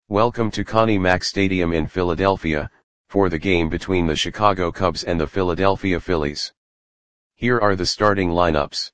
Welcome to Connie Mack Stadium in Philadelphia, for the game between the Chicago Cubs and the Philadelphia Phillies. Here are the starting lineups.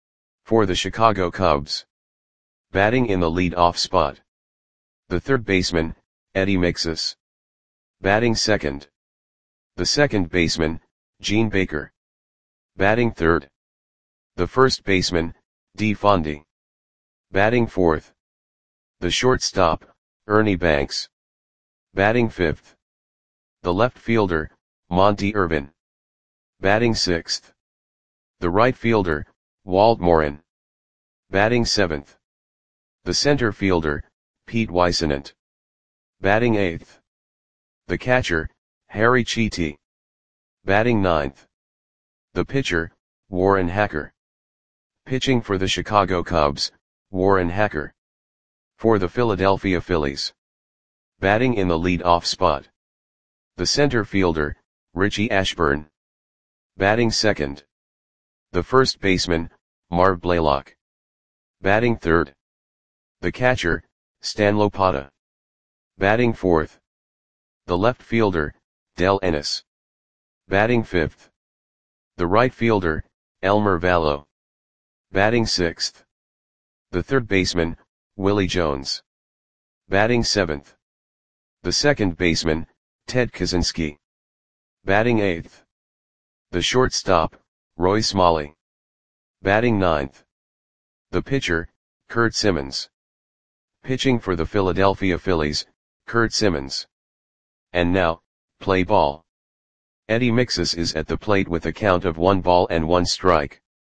For the Chicago Cubs. Batting in the lead-off spot. The third baseman, Eddie Mixas. Batting second. The second baseman, Gene Baker. Batting third. The first baseman, Dee Fondy. Batting fourth. The shortstop, Ernie Banks. Batting fifth. The left fielder, Monte Irvin. Batting sixth. The right fielder, Walt Morin. Batting seventh. The center fielder, Pete Whisenant. Batting eighth. The catcher, Harry Chiti. Batting ninth. The pitcher, Warren Hacker. Pitching for the Chicago Cubs, Warren Hacker. For the Philadelphia Phillies. Batting in the lead-off spot. The center fielder, Richie Ashburn. Batting second. The first baseman, Marv Blaylock. Batting third. The catcher, Stan Lopata. Batting fourth. The left fielder, Del Ennis. Batting fifth. The right fielder, Elmer Vallo. Batting sixth. The third baseman, Willie Jones. Batting seventh. The second baseman, Ted Kaczynski. Batting eighth. The shortstop, Roy Smalley. Batting ninth. The pitcher, Curt Simmons. Pitching for the Philadelphia Phillies, Curt Simmons. And now, play ball. Eddie Mixas is at the plate with a count of 1-1 strike.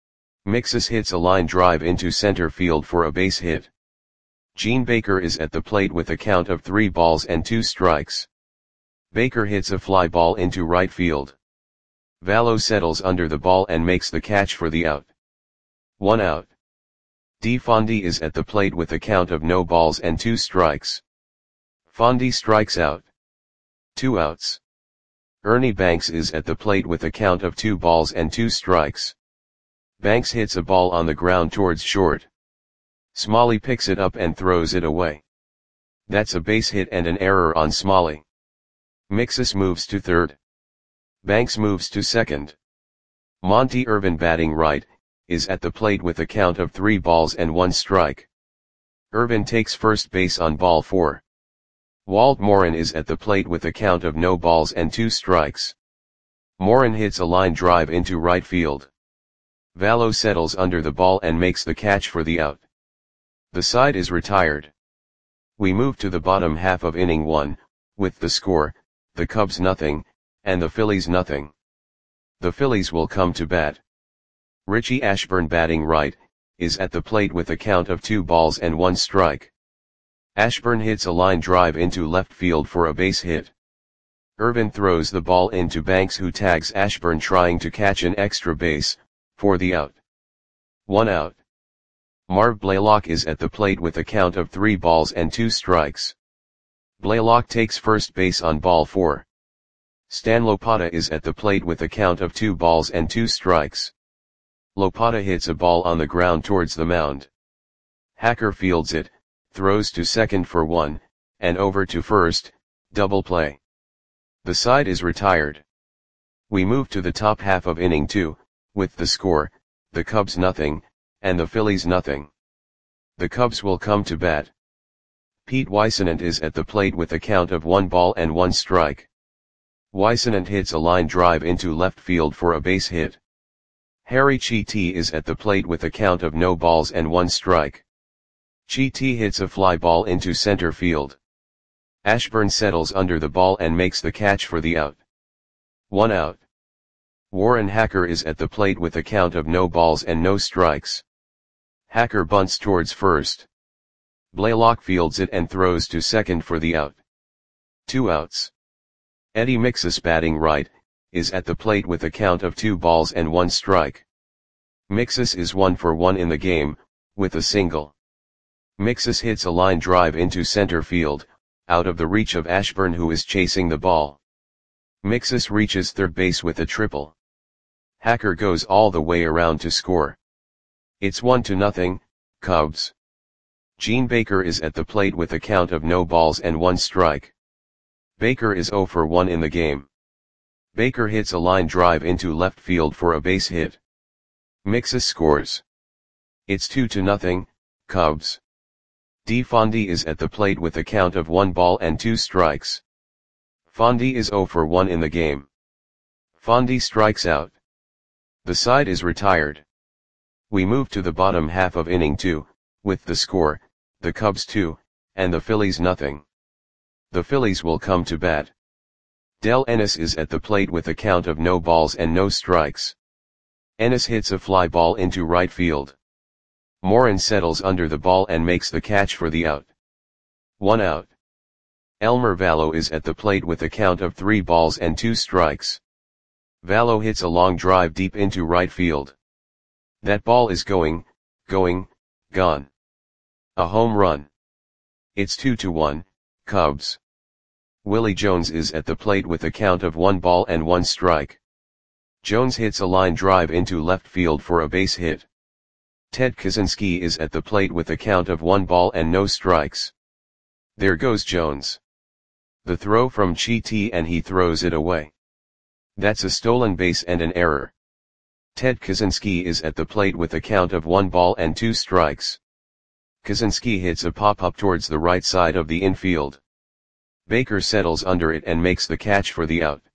Mixas hits a line drive into center field for a base hit. Gene Baker is at the plate with a count of 3-2 strikes. Baker hits a fly ball into right field. Vallo settles under the ball and makes the catch for the out. 1 out. Dee Fondy is at the plate with a count of 0-2 strikes. Fondy strikes out. 2 outs. Ernie Banks is at the plate with a count of 2-2 strikes. Banks hits a ball on the ground towards short. Smalley picks it up and throws it away. That's a base hit and an error on Smalley. Mixas moves to third. Banks moves to second. Monte Irvin, batting right, is at the plate with a count of 3-1 strike. Irvin takes first base on ball 4. Walt Morin is at the plate with a count of 0-2 strikes. Morin hits a line drive into right field. Vallo settles under the ball and makes the catch for the out. The side is retired. We move to the bottom half of inning 1, with the score, the Cubs 0, and the Phillies 0. The Phillies will come to bat. Richie Ashburn, batting right, is at the plate with a count of 2-1 strike. Ashburn hits a line drive into left field for a base hit. Irvin throws the ball into Banks, who tags Ashburn trying to catch an extra base, for the out. 1 out. Marv Blaylock is at the plate with a count of 3-2 strikes. Blaylock takes first base on ball 4. Stan Lopata is at the plate with a count of 2-2 strikes. Lopata hits a ball on the ground towards the mound. Hacker fields it, throws to second for 1, and over to first, double play. The side is retired. We move to the top half of inning 2, with the score, the Cubs 0, and the Phillies 0. The Cubs will come to bat. Pete Whisenant is at the plate with a count of 1-1 strike. Whisenant hits a line drive into left field for a base hit. Harry Chiti is at the plate with a count of 0-1 strike. Chiti hits a fly ball into center field. Ashburn settles under the ball and makes the catch for the out. 1 out. Warren Hacker is at the plate with a count of 0 strikes. Hacker bunts towards first. Blaylock fields it and throws to second for the out. 2 outs. Eddie Mixas, batting right, is at the plate with a count of 2-1 strike. Mixas is 1 for 1 in the game, with a single. Mixas hits a line drive into center field, out of the reach of Ashburn, who is chasing the ball. Mixas reaches third base with a triple. Hacker goes all the way around to score. It's 1-0, Cubs. Gene Baker is at the plate with a count of no balls and 1 strike. Baker is 0 for 1 in the game. Baker hits a line drive into left field for a base hit. Mixes scores. It's 2-0, Cubs. DeFondy is at the plate with a count of 1 ball and 2 strikes. Fondy is 0 for 1 in the game. Fondy strikes out. The side is retired. We move to the bottom half of inning 2, with the score, the Cubs 2, and the Phillies nothing. The Phillies will come to bat. Del Ennis is at the plate with a count of no balls and no strikes. Ennis hits a fly ball into right field. Morin settles under the ball and makes the catch for the out. 1 out. Elmer Valo is at the plate with a count of 3 balls and 2 strikes. Valo hits a long drive deep into right field. That ball is gone. A home run. It's 2-1, Cubs. Willie Jones is at the plate with a count of 1 ball and 1 strike. Jones hits a line drive into left field for a base hit. Ted Kaczynski is at the plate with a count of 1 ball and no strikes. There goes Jones. The throw from Chi and he throws it away. That's a stolen base and an error. Ted Kaczynski is at the plate with a count of 1 ball and 2 strikes. Kaczynski hits a pop-up towards the right side of the infield. Baker settles under it and makes the catch for the out.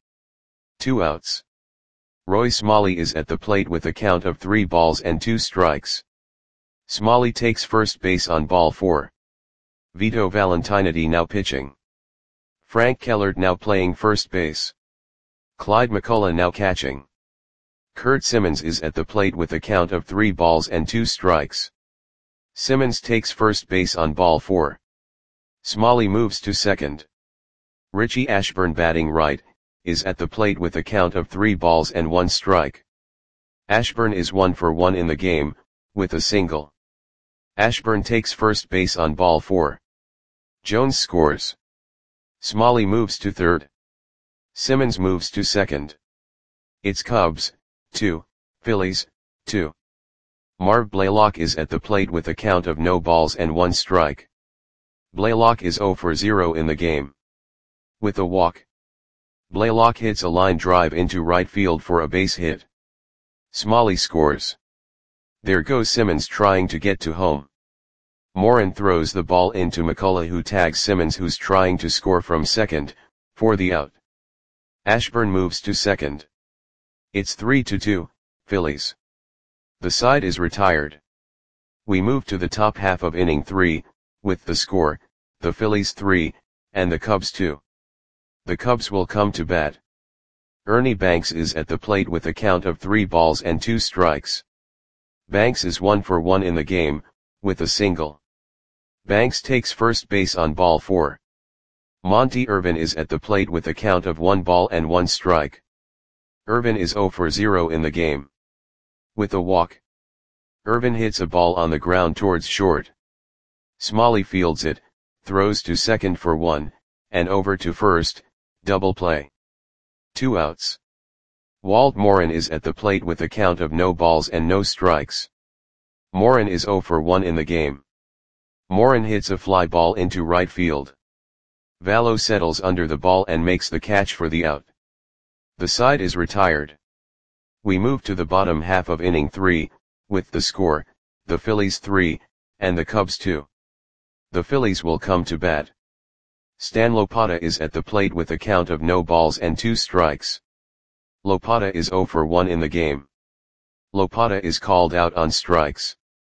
2 outs. Roy Smalley is at the plate with a count of 3 balls and 2 strikes. Smalley takes first base on ball 4. Vito Valentinity now pitching. Frank Kellert now playing first base. Clyde McCullough now catching. Kurt Simmons is at the plate with a count of 3 balls and 2 strikes. Simmons takes first base on ball 4. Smalley moves to second. Richie Ashburn batting right, is at the plate with a count of 3 balls and 1 strike. Ashburn is 1 for 1 in the game, with a single. Ashburn takes first base on ball 4. Jones scores. Smalley moves to third. Simmons moves to second. It's Cubs, 2, Phillies, 2. Marv Blaylock is at the plate with a count of no balls and 1 strike. Blaylock is 0 for 0 in the game. With a walk. Blaylock hits a line drive into right field for a base hit. Smalley scores. There goes Simmons trying to get to home. Morin throws the ball into McCullough who tags Simmons who's trying to score from second, for the out. Ashburn moves to second. It's 3-2, Phillies. The side is retired. We move to the top half of inning 3, with the score, the Phillies 3, and the Cubs 2. The Cubs will come to bat. Ernie Banks is at the plate with a count of 3 balls and 2 strikes. Banks is 1 for 1 in the game, with a single. Banks takes first base on ball 4. Monty Irvin is at the plate with a count of 1 ball and 1 strike. Irvin is 0 for 0 in the game. With a walk. Irvin hits a ball on the ground towards short. Smalley fields it, throws to second for 1, and over to first, double play. 2 outs. Walt Morin is at the plate with a count of no balls and no strikes. Morin is 0 for 1 in the game. Morin hits a fly ball into right field. Valo settles under the ball and makes the catch for the out. The side is retired. We move to the bottom half of inning 3, with the score, the Phillies 3, and the Cubs 2. The Phillies will come to bat. Stan Lopata is at the plate with a count of no balls and 2 strikes. Lopata is 0 for 1 in the game. Lopata is called out on strikes.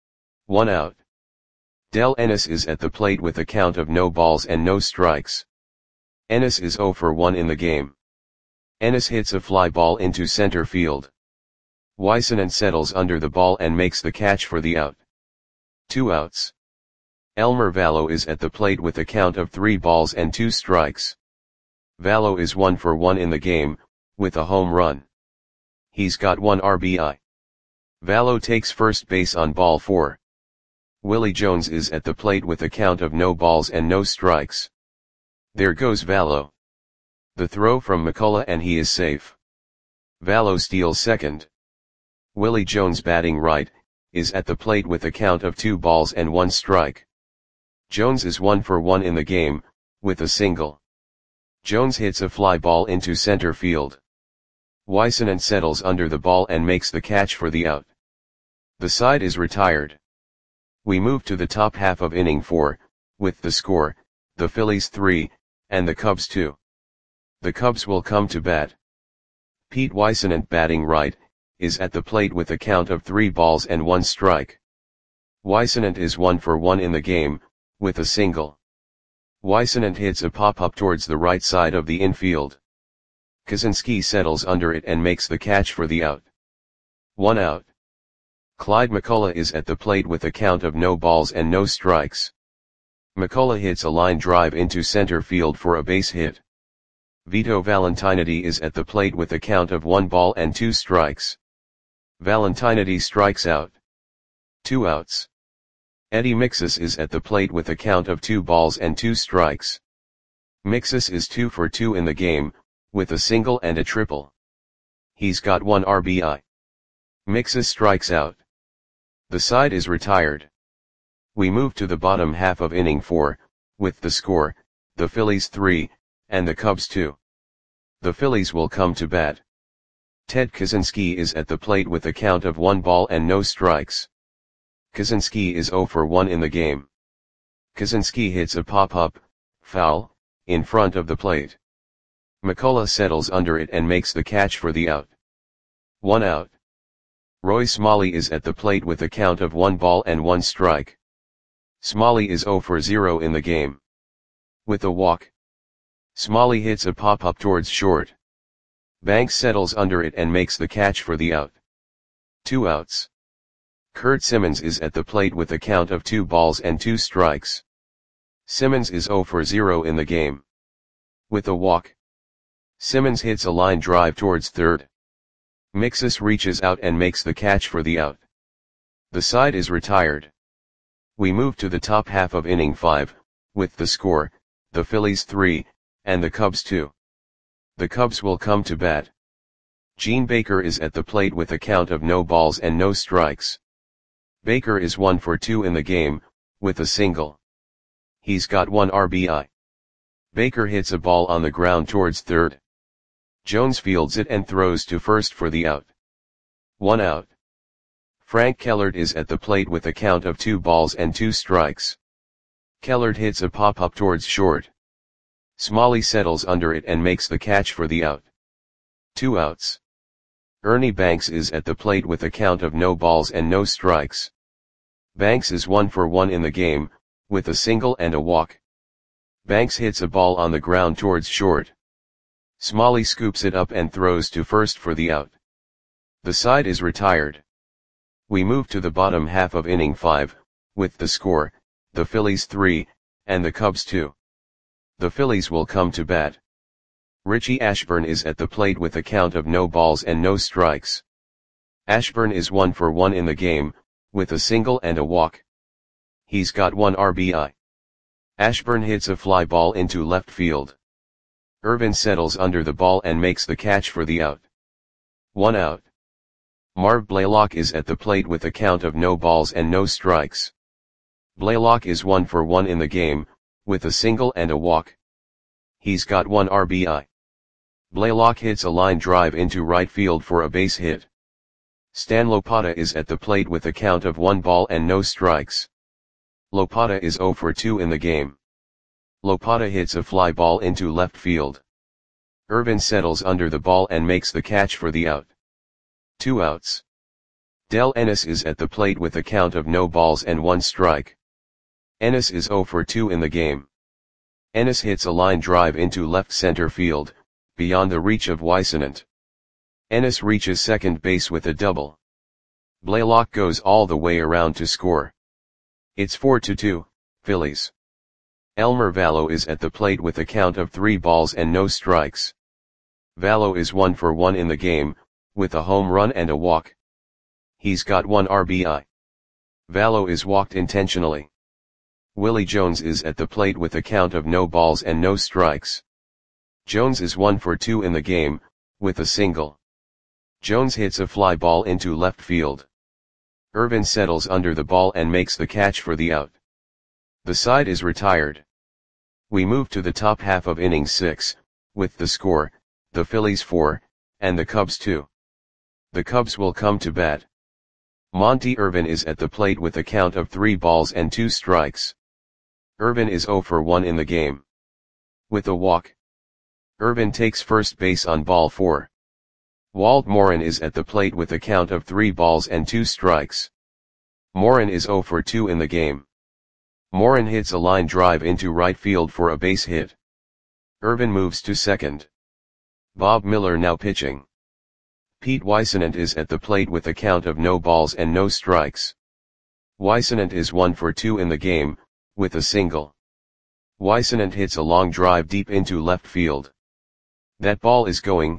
1 out. Del Ennis is at the plate with a count of no balls and no strikes. Ennis is 0 for 1 in the game. Ennis hits a fly ball into center field. Wysonen settles under the ball and makes the catch for the out. 2 outs. Elmer Valo is at the plate with a count of 3 balls and 2 strikes. Valo is 1 for 1 in the game, with a home run. He's got 1 RBI. Valo takes first base on ball 4. Willie Jones is at the plate with a count of no balls and no strikes. There goes Valo. The throw from McCullough and he is safe. Valo steals second. Willie Jones batting right, is at the plate with a count of 2 balls and 1 strike. Jones is 1 for 1 in the game, with a single. Jones hits a fly ball into center field. Whisenant settles under the ball and makes the catch for the out. The side is retired. We move to the top half of inning 4, with the score, the Phillies 3, and the Cubs 2. The Cubs will come to bat. Pete Whisenant, batting right, is at the plate with a count of 3 balls and 1 strike. Whisenant is 1 for 1 in the game, with a single. Whisenant hits a pop-up towards the right side of the infield. Kaczynski settles under it and makes the catch for the out. 1 out. Clyde McCullough is at the plate with a count of no balls and no strikes. McCullough hits a line drive into center field for a base hit. Vito Valentiniti is at the plate with a count of 1 ball and 2 strikes. Valentiniti strikes out. 2 outs. Eddie Mixus is at the plate with a count of 2 balls and 2 strikes. Mixus is 2 for 2 in the game, with a single and a triple. He's got 1 RBI. Mixus strikes out. The side is retired. We move to the bottom half of inning 4, with the score, the Phillies 3, and the Cubs 2. The Phillies will come to bat. Ted Kaczynski is at the plate with a count of 1 ball and no strikes. Kaczynski is 0 for 1 in the game. Kaczynski hits a pop-up, foul, in front of the plate. McCullough settles under it and makes the catch for the out. 1 out. Roy Smalley is at the plate with a count of 1 ball and 1 strike. Smalley is 0 for 0 in the game. With a walk. Smalley hits a pop-up towards short. Banks settles under it and makes the catch for the out. 2 outs. Kurt Simmons is at the plate with a count of 2 balls and 2 strikes. Simmons is 0 for 0 in the game. With a walk. Simmons hits a line drive towards third. Mixus reaches out and makes the catch for the out. The side is retired. We move to the top half of inning 5, with the score, the Phillies 3, and the Cubs 2. The Cubs will come to bat. Gene Baker is at the plate with a count of no balls and no strikes. Baker is 1 for 2 in the game, with a single. He's got 1 RBI. Baker hits a ball on the ground towards third. Jones fields it and throws to first for the out. 1 out. Frank Kellert is at the plate with a count of 2 balls and 2 strikes. Kellert hits a pop-up towards short. Smalley settles under it and makes the catch for the out. 2 outs. Ernie Banks is at the plate with a count of no balls and no strikes. Banks is 1 for 1 in the game, with a single and a walk. Banks hits a ball on the ground towards short. Smalley scoops it up and throws to first for the out. The side is retired. We move to the bottom half of inning 5, with the score, the Phillies 3, and the Cubs 2. The Phillies will come to bat. Richie Ashburn is at the plate with a count of no balls and no strikes. Ashburn is 1 for 1 in the game, with a single and a walk. He's got 1 RBI. Ashburn hits a fly ball into left field. Irvin settles under the ball and makes the catch for the out. 1 out. Marv Blaylock is at the plate with a count of no balls and no strikes. Blaylock is 1 for 1 in the game, with a single and a walk. He's got 1 RBI. Blaylock hits a line drive into right field for a base hit. Stan Lopata is at the plate with a count of 1 ball and no strikes. Lopata is 0 for 2 in the game. Lopata hits a fly ball into left field. Irvin settles under the ball and makes the catch for the out. 2 outs. Del Ennis is at the plate with a count of no balls and 1 strike. Ennis is 0 for 2 in the game. Ennis hits a line drive into left center field, beyond the reach of Whisenant. Ennis reaches second base with a double. Blaylock goes all the way around to score. It's 4-2, Phillies. Elmer Vallo is at the plate with a count of 3 balls and no strikes. Vallo is 1 for 1 in the game, with a home run and a walk. He's got 1 RBI. Vallo is walked intentionally. Willie Jones is at the plate with a count of no balls and no strikes. Jones is 1 for 2 in the game, with a single. Jones hits a fly ball into left field. Irvin settles under the ball and makes the catch for the out. The side is retired. We move to the top half of inning 6, with the score, the Phillies 4, and the Cubs 2. The Cubs will come to bat. Monty Irvin is at the plate with a count of 3 balls and 2 strikes. Irvin is 0 for 1 in the game. With a walk. Irvin takes first base on ball 4. Walt Morin is at the plate with a count of 3 balls and 2 strikes. Morin is 0 for 2 in the game. Morin hits a line drive into right field for a base hit. Irvin moves to second. Bob Miller now pitching. Pete Weissenant is at the plate with a count of no balls and no strikes. Weissenant is 1 for 2 in the game, with a single. Weissenant hits a long drive deep into left field. That ball is gone.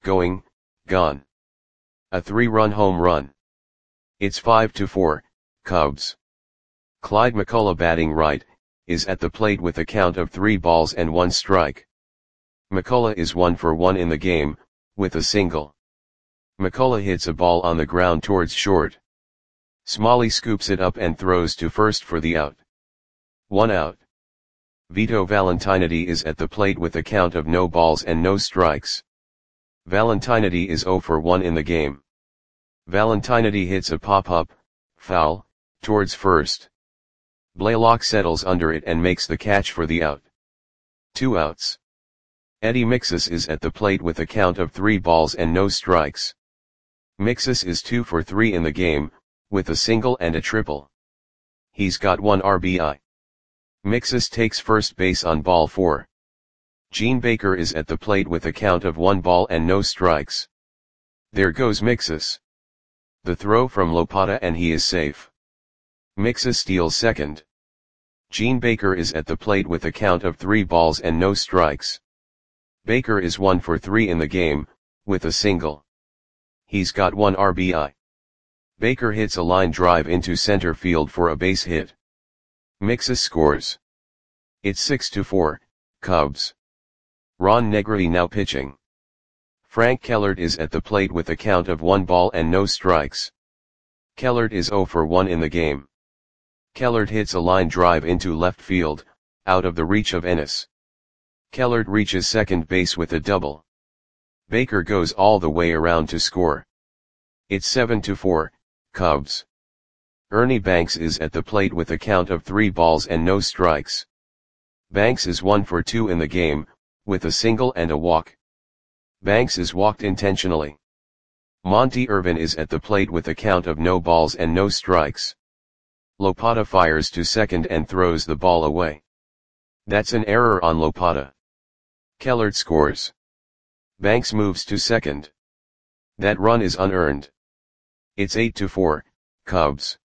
A 3-run home run. It's 5-4, Cubs. Clyde McCullough batting right, is at the plate with a count of 3 balls and 1 strike. McCullough is 1 for 1 in the game, with a single. McCullough hits a ball on the ground towards short. Smalley scoops it up and throws to first for the out. 1 out. Vito Valentinity is at the plate with a count of no balls and no strikes. Valentinity is 0 for 1 in the game. Valentinity hits a pop-up, foul, towards first. Blaylock settles under it and makes the catch for the out. 2 outs. Eddie Mixus is at the plate with a count of 3 balls and no strikes. Mixus is 2 for 3 in the game, with a single and a triple. He's got 1 RBI. Mixus takes first base on ball 4. Gene Baker is at the plate with a count of 1 ball and no strikes. There goes Mixus. The throw from Lopata and he is safe. Mixus steals second. Gene Baker is at the plate with a count of 3 balls and no strikes. Baker is 1 for 3 in the game, with a single. He's got 1 RBI. Baker hits a line drive into center field for a base hit. Mixus scores. It's 6-4, Cubs. Ron Negri now pitching. Frank Kellert is at the plate with a count of 1 ball and no strikes. Kellert is 0 for 1 in the game. Kellert hits a line drive into left field, out of the reach of Ennis. Kellert reaches second base with a double. Baker goes all the way around to score. It's 7-4, Cubs. Ernie Banks is at the plate with a count of 3 balls and no strikes. Banks is 1 for 2 in the game, with a single and a walk. Banks is walked intentionally. Monty Irvin is at the plate with a count of no balls and no strikes. Lopata fires to second and throws the ball away. That's an error on Lopata. Kellert scores. Banks moves to second. That run is unearned. It's 8-4, Cubs.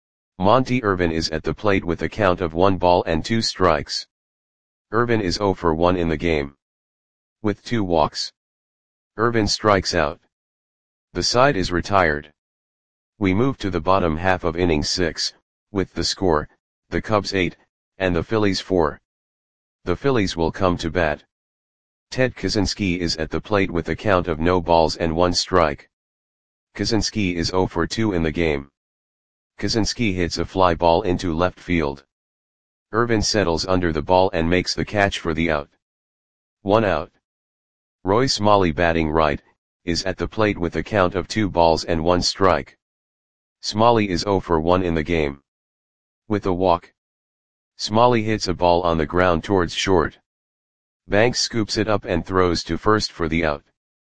Monty Irvin is at the plate with a count of 1 ball and 2 strikes. Irvin is 0 for 1 in the game. With 2 walks. Irvin strikes out. The side is retired. We move to the bottom half of inning 6, with the score, the Cubs 8, and the Phillies 4. The Phillies will come to bat. Ted Kaczynski is at the plate with a count of no balls and 1 strike. Kaczynski is 0 for 2 in the game. Kaczynski hits a fly ball into left field. Irvin settles under the ball and makes the catch for the out. 1 out. Roy Smalley batting right, is at the plate with a count of 2 balls and 1 strike. Smalley is 0 for 1 in the game. With a walk. Smalley hits a ball on the ground towards short. Banks scoops it up and throws to first for the out.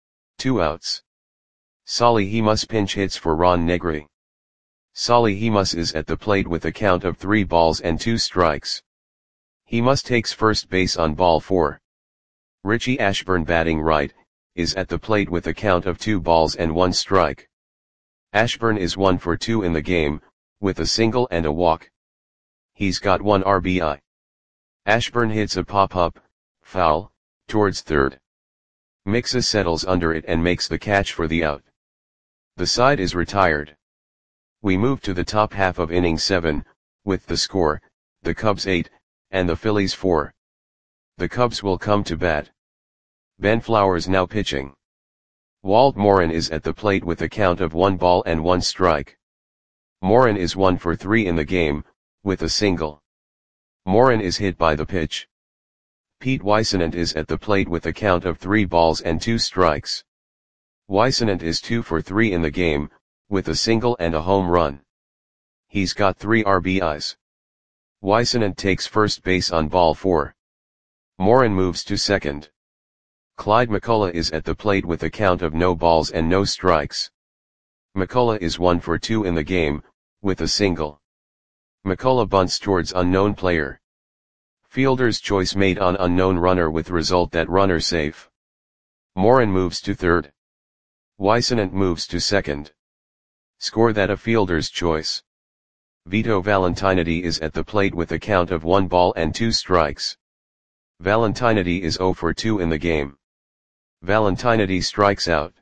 2 outs. Solly Hemus pinch hits for Ron Negri. Solly Hemus is at the plate with a count of 3 balls and 2 strikes. Hemus takes first base on ball 4. Richie Ashburn batting right, is at the plate with a count of 2 balls and 1 strike. Ashburn is 1 for 2 in the game, with a single and a walk. He's got 1 RBI. Ashburn hits a pop-up, foul, towards third. Mixus settles under it and makes the catch for the out. The side is retired. We move to the top half of inning 7, with the score, the Cubs 8, and the Phillies 4. The Cubs will come to bat. Ben Flowers now pitching. Walt Morin is at the plate with a count of 1 ball and 1 strike. Morin is 1 for 3 in the game, with a single. Morin is hit by the pitch. Pete Weissenant is at the plate with a count of 3 balls and 2 strikes. Weissenant is 2 for 3 in the game, with a single and a home run. He's got 3 RBIs. Weissenant takes first base on ball 4. Morin moves to second. Clyde McCullough is at the plate with a count of no balls and no strikes. McCullough is 1 for 2 in the game, with a single. McCullough bunts towards unknown player. Fielder's choice made on unknown runner with result that runner safe. Morin moves to third. Weissenant moves to second. Score that a fielder's choice. Vito Valentinitti is at the plate with a count of 1 ball and 2 strikes. Valentinitti is 0 for 2 in the game. Valentinitti strikes out.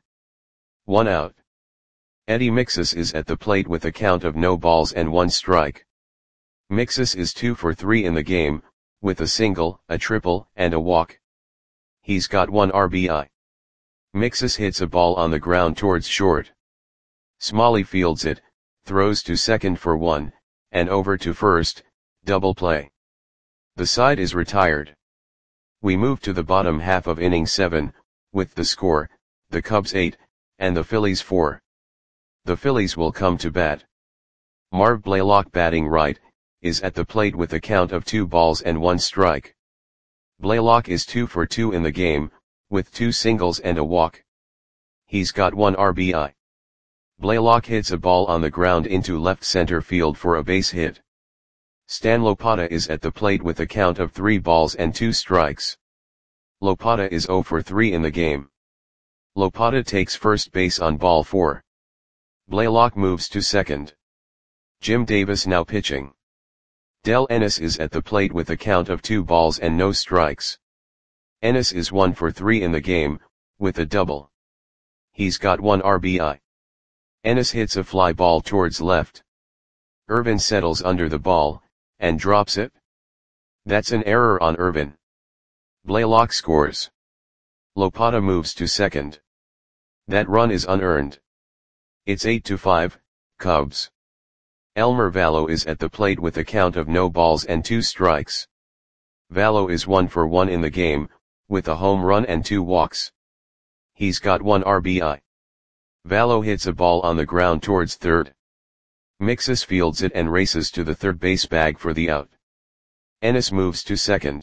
1 out. Eddie Mixus is at the plate with a count of no balls and 1 strike. Mixus is 2 for 3 in the game, with a single, a triple, and a walk. He's got 1 RBI. Mixus hits a ball on the ground towards short. Smalley fields it, throws to second for 1, and over to first, double play. The side is retired. We move to the bottom half of inning 7, with the score, the Cubs 8, and the Phillies 4. The Phillies will come to bat. Marv Blaylock, batting right, is at the plate with a count of 2 balls and 1 strike. Blaylock is 2 for 2 in the game, with 2 singles and a walk. He's got 1 RBI. Blaylock hits a ball on the ground into left center field for a base hit. Stan Lopata is at the plate with a count of 3 balls and 2 strikes. Lopata is 0 for 3 in the game. Lopata takes first base on ball 4. Blaylock moves to second. Jim Davis now pitching. Del Ennis is at the plate with a count of 2 balls and no strikes. Ennis is 1 for 3 in the game, with a double. He's got 1 RBI. Ennis hits a fly ball towards left. Irvin settles under the ball, and drops it. That's an error on Irvin. Blaylock scores. Lopata moves to second. That run is unearned. It's 8-5, Cubs. Elmer Vallo is at the plate with a count of no balls and 2 strikes. Vallo is 1 for 1 in the game, with a home run and 2 walks. He's got 1 RBI. Vallo hits a ball on the ground towards third. Mixus fields it and races to the third base bag for the out. Ennis moves to second.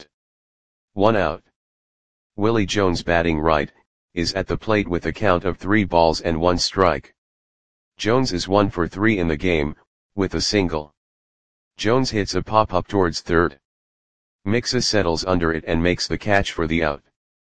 1 out. Willie Jones, batting right, is at the plate with a count of 3 balls and 1 strike. Jones is 1 for 3 in the game, with a single. Jones hits a pop-up towards third. Mixus settles under it and makes the catch for the out.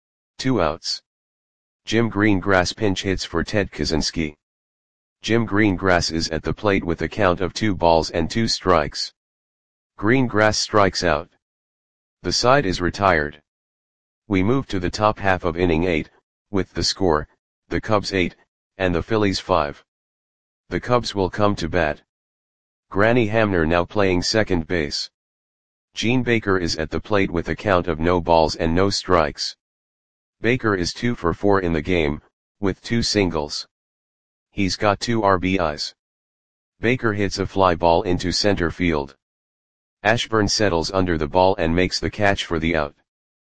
2 outs. Jim Greengrass pinch hits for Ted Kaczynski. Jim Greengrass is at the plate with a count of 2 balls and 2 strikes. Greengrass strikes out. The side is retired. We move to the top half of inning 8, with the score, the Cubs 8, and the Phillies 5. The Cubs will come to bat. Granny Hamner now playing second base. Gene Baker is at the plate with a count of no balls and no strikes. Baker is 2 for 4 in the game, with 2 singles. He's got 2 RBIs. Baker hits a fly ball into center field. Ashburn settles under the ball and makes the catch for the out.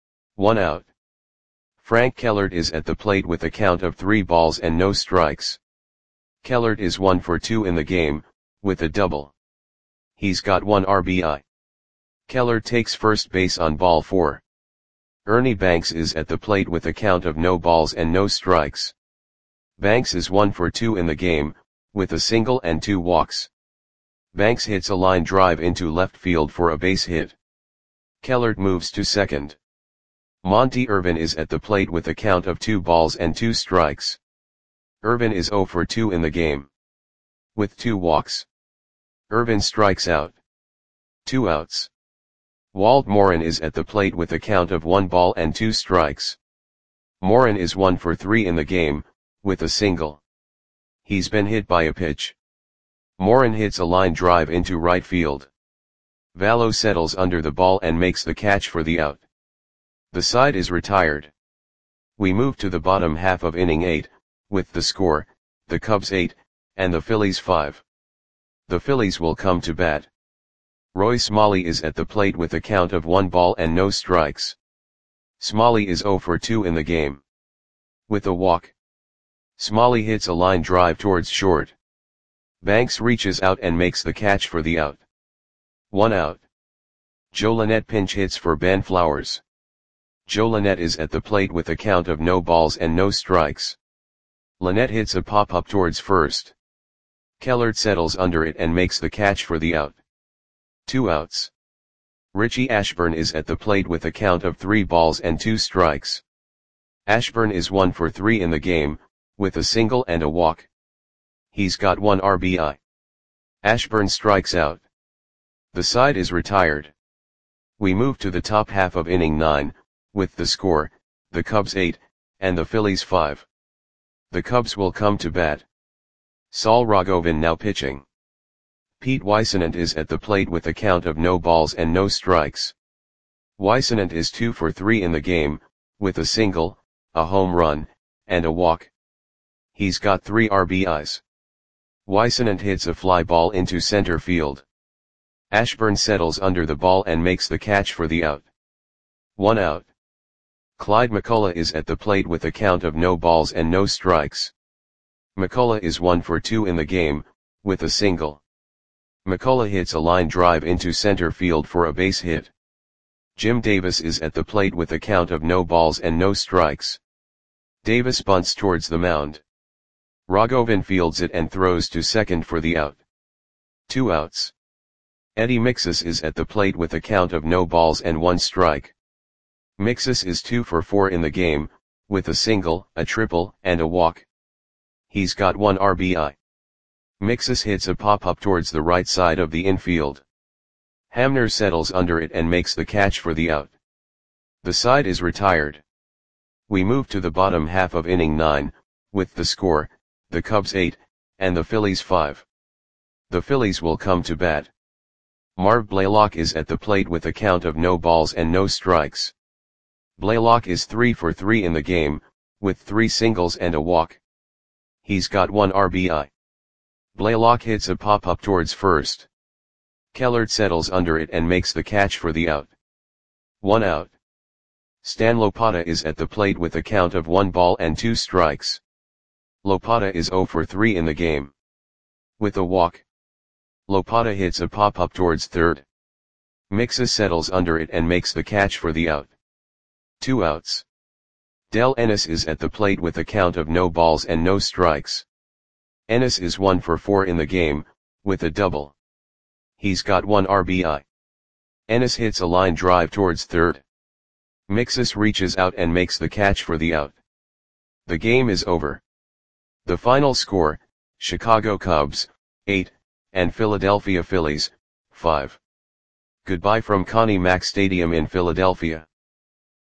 1 out. Frank Kellert is at the plate with a count of 3 balls and no strikes. Kellert is 1 for 2 in the game, with a double. He's got 1 RBI. Kellert takes first base on ball 4. Ernie Banks is at the plate with a count of no balls and no strikes. Banks is 1 for 2 in the game, with a single and 2 walks. Banks hits a line drive into left field for a base hit. Kellert moves to second. Monty Irvin is at the plate with a count of 2 balls and 2 strikes. Irvin is 0 for 2 in the game, with 2 walks. Irvin strikes out. 2 outs. Walt Morin is at the plate with a count of 1 ball and 2 strikes. Morin is 1 for 3 in the game, with a single. He's been hit by a pitch. Morin hits a line drive into right field. Vallo settles under the ball and makes the catch for the out. The side is retired. We move to the bottom half of inning 8, with the score, the Cubs 8, and the Phillies 5. The Phillies will come to bat. Roy Smalley is at the plate with a count of 1 ball and no strikes. Smalley is 0 for 2 in the game. With a walk, Smalley hits a line drive towards short. Banks reaches out and makes the catch for the out. 1 out. Joe Lynette pinch hits for Ben Flowers. Joe Lynette is at the plate with a count of no balls and no strikes. Lynette hits a pop-up towards first. Kellert settles under it and makes the catch for the out. 2 outs. Richie Ashburn is at the plate with a count of 3 balls and 2 strikes. Ashburn is 1 for 3 in the game, with a single and a walk. He's got 1 RBI. Ashburn strikes out. The side is retired. We move to the top half of inning 9, with the score, the Cubs 8, and the Phillies 5. The Cubs will come to bat. Saul Rogovin now pitching. Pete Weissenant is at the plate with a count of no balls and no strikes. Weissenant is 2 for 3 in the game, with a single, a home run, and a walk. He's got 3 RBIs. Weissenant hits a fly ball into center field. Ashburn settles under the ball and makes the catch for the out. 1 out. Clyde McCullough is at the plate with a count of no balls and no strikes. McCullough is 1 for 2 in the game, with a single. McCullough hits a line drive into center field for a base hit. Jim Davis is at the plate with a count of no balls and no strikes. Davis bunts towards the mound. Rogovin fields it and throws to second for the out. 2 outs. Eddie Mixus is at the plate with a count of no balls and 1 strike. Mixus is 2 for 4 in the game, with a single, a triple, and a walk. He's got 1 RBI. Mixus hits a pop-up towards the right side of the infield. Hamner settles under it and makes the catch for the out. The side is retired. We move to the bottom half of inning 9, with the score, the Cubs 8, and the Phillies 5. The Phillies will come to bat. Marv Blaylock is at the plate with a count of no balls and no strikes. Blaylock is 3 for 3 in the game, with 3 singles and a walk. He's got 1 RBI. Blaylock hits a pop-up towards first. Kellert settles under it and makes the catch for the out. 1 out. Stan Lopata is at the plate with a count of 1 ball and 2 strikes. Lopata is 0 for 3 in the game. With a walk, Lopata hits a pop-up towards third. Mixus settles under it and makes the catch for the out. 2 outs. Del Ennis is at the plate with a count of no balls and no strikes. Ennis is 1 for 4 in the game, with a double. He's got 1 RBI. Ennis hits a line drive towards third. Mixus reaches out and makes the catch for the out. The game is over. The final score, Chicago Cubs, 8, and Philadelphia Phillies, 5. Goodbye from Connie Mack Stadium in Philadelphia.